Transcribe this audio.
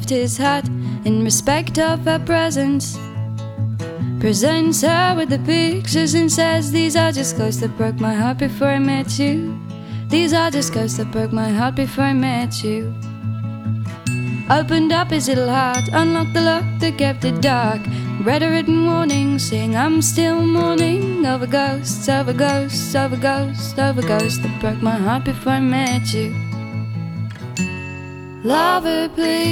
lift his hat in respect of her presence. Presents her with the pictures and says, these are just ghosts that broke my heart before I met you. These are just ghosts that broke my heart before I met you. Opened up his little heart, unlocked the lock that kept it dark. Read a written warning saying I'm still mourning over ghosts, over ghosts, over ghosts, over ghosts that broke my heart before I met you. Lover, please.